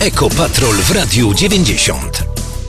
Ekopatrol w Radiu 90.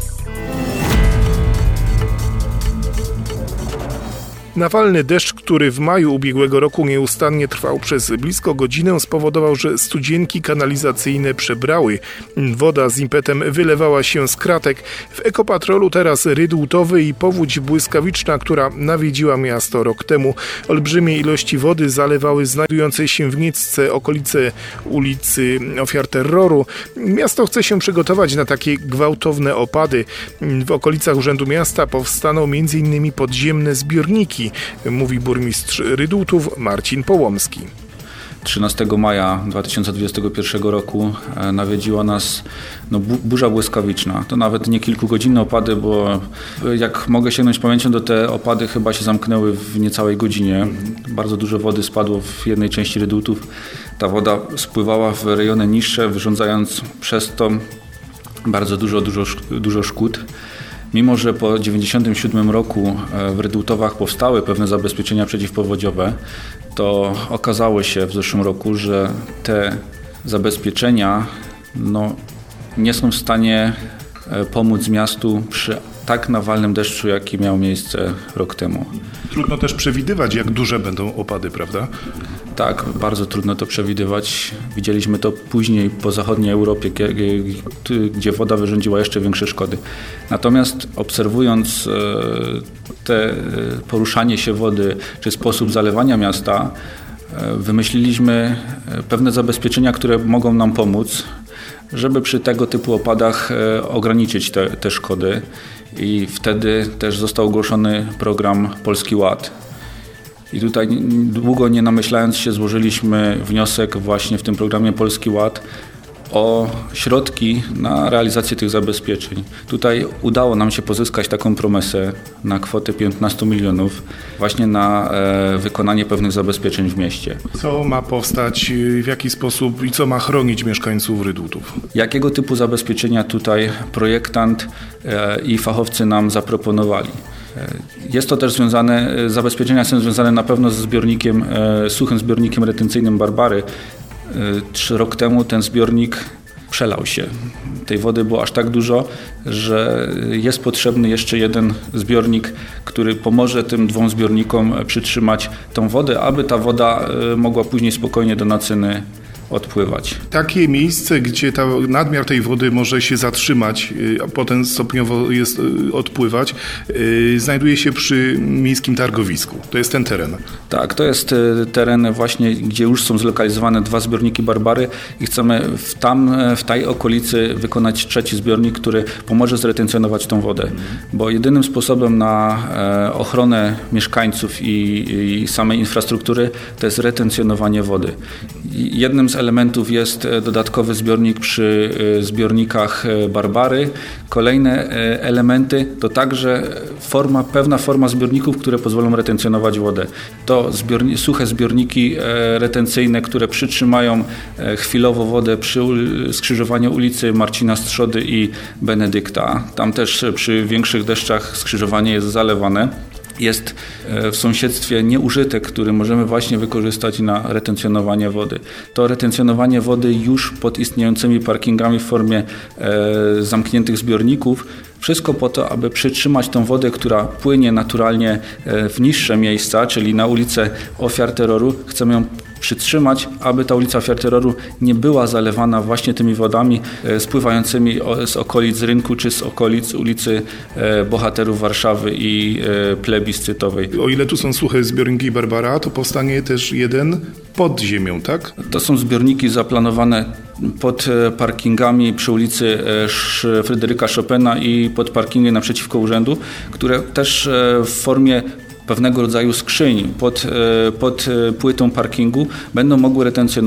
Nawalny deszcz, który w maju ubiegłego roku nieustannie trwał przez blisko godzinę, spowodował, że studzienki kanalizacyjne przebrały. Woda z impetem wylewała się z kratek. W Ekopatrolu teraz Rydłutowy i powódź błyskawiczna, która nawiedziła miasto rok temu. Olbrzymie ilości wody zalewały znajdujące się w Niecce okolice ulicy Ofiar Terroru. Miasto chce się przygotować na takie gwałtowne opady. W okolicach Urzędu Miasta powstaną m.in. podziemne zbiorniki, mówi burmistrz Rydłutów Marcin Połomski. 13 maja 2021 roku nawiedziła nas burza błyskawiczna. To nawet nie kilkugodzinne opady, bo jak mogę sięgnąć pamięcią, to te opady chyba się zamknęły w niecałej godzinie. Bardzo dużo wody spadło w jednej części Rydłutów. Ta woda spływała w rejony niższe, wyrządzając przez to bardzo dużo szkód. Mimo że po 1997 roku w Rydłutowach powstały pewne zabezpieczenia przeciwpowodziowe, to okazało się w zeszłym roku, że te zabezpieczenia nie są w stanie pomóc miastu przy tak nawalnym deszczu, jaki miał miejsce rok temu. Trudno też przewidywać, jak duże będą opady, prawda? Tak, bardzo trudno to przewidywać. Widzieliśmy to później po zachodniej Europie, gdzie woda wyrządziła jeszcze większe szkody. Natomiast obserwując te poruszanie się wody, czy sposób zalewania miasta, wymyśliliśmy pewne zabezpieczenia, które mogą nam pomóc, żeby przy tego typu opadach ograniczyć te szkody. I wtedy też został ogłoszony program Polski Ład. I tutaj długo nie namyślając się złożyliśmy wniosek właśnie w tym programie Polski Ład o środki na realizację tych zabezpieczeń. Tutaj udało nam się pozyskać taką promesę na kwotę 15 milionów właśnie na wykonanie pewnych zabezpieczeń w mieście. Co ma powstać, w jaki sposób i co ma chronić mieszkańców Rydłutów? Jakiego typu zabezpieczenia tutaj projektant i fachowcy nam zaproponowali? Jest to też zabezpieczenia są związane na pewno ze zbiornikiem, suchym zbiornikiem retencyjnym Barbary. 3 rok temu ten zbiornik przelał się. Tej wody było aż tak dużo, że jest potrzebny jeszcze jeden zbiornik, który pomoże tym 2 zbiornikom przytrzymać tą wodę, aby ta woda mogła później spokojnie do Nacyny odpływać. Takie miejsce, gdzie nadmiar tej wody może się zatrzymać, a potem stopniowo odpływać, znajduje się przy miejskim targowisku. To jest ten teren. Tak, to jest teren właśnie, gdzie już są zlokalizowane 2 zbiorniki Barbary i chcemy w tej okolicy wykonać 3 zbiornik, który pomoże zretencjonować tą wodę. Bo jedynym sposobem na ochronę mieszkańców i samej infrastruktury to jest retencjonowanie wody. Jednym z elementów jest dodatkowy zbiornik przy zbiornikach Barbary. Kolejne elementy to także pewna forma zbiorników, które pozwolą retencjonować wodę. To suche zbiorniki retencyjne, które przytrzymają chwilowo wodę przy skrzyżowaniu ulicy Marcina Strzody i Benedykta. Tam też przy większych deszczach skrzyżowanie jest zalewane. Jest w sąsiedztwie nieużytek, który możemy właśnie wykorzystać na retencjonowanie wody. To retencjonowanie wody już pod istniejącymi parkingami w formie zamkniętych zbiorników. Wszystko po to, aby przytrzymać tą wodę, która płynie naturalnie w niższe miejsca, czyli na ulicę Ofiar Terroru. Chcemy ją przytrzymać, aby ta ulica Ofiar Terroru nie była zalewana właśnie tymi wodami spływającymi z okolic rynku czy z okolic ulicy Bohaterów Warszawy i Plebiscytowej. O ile tu są suche zbiorniki Barbara, to powstanie też jeden pod ziemią, tak? To są zbiorniki zaplanowane pod parkingami przy ulicy Fryderyka Chopina i pod parkingiem naprzeciwko urzędu, które też w formie pewnego rodzaju skrzyń pod płytą parkingu będą mogły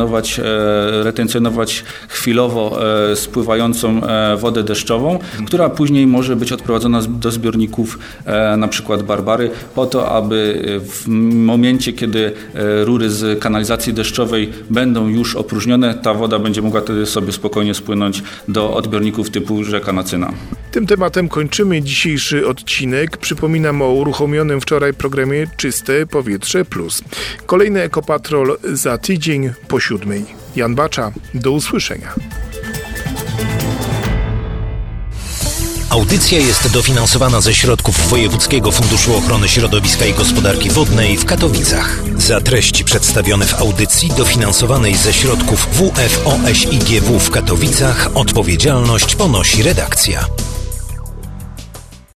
retencjonować chwilowo spływającą wodę deszczową, która później może być odprowadzona do zbiorników na przykład Barbary, po to, aby w momencie, kiedy rury z kanalizacji deszczowej będą już opróżnione, ta woda będzie mogła wtedy sobie spokojnie spłynąć do odbiorników typu rzeka Nacyna. Tym tematem kończymy dzisiejszy odcinek. Przypominam o uruchomionym wczoraj programie Czyste Powietrze Plus. Kolejny Ekopatrol za tydzień po 7:00. Jan Bacza, do usłyszenia. Audycja jest dofinansowana ze środków Wojewódzkiego Funduszu Ochrony Środowiska i Gospodarki Wodnej w Katowicach. Za treści przedstawione w audycji dofinansowanej ze środków WFOŚiGW w Katowicach odpowiedzialność ponosi redakcja.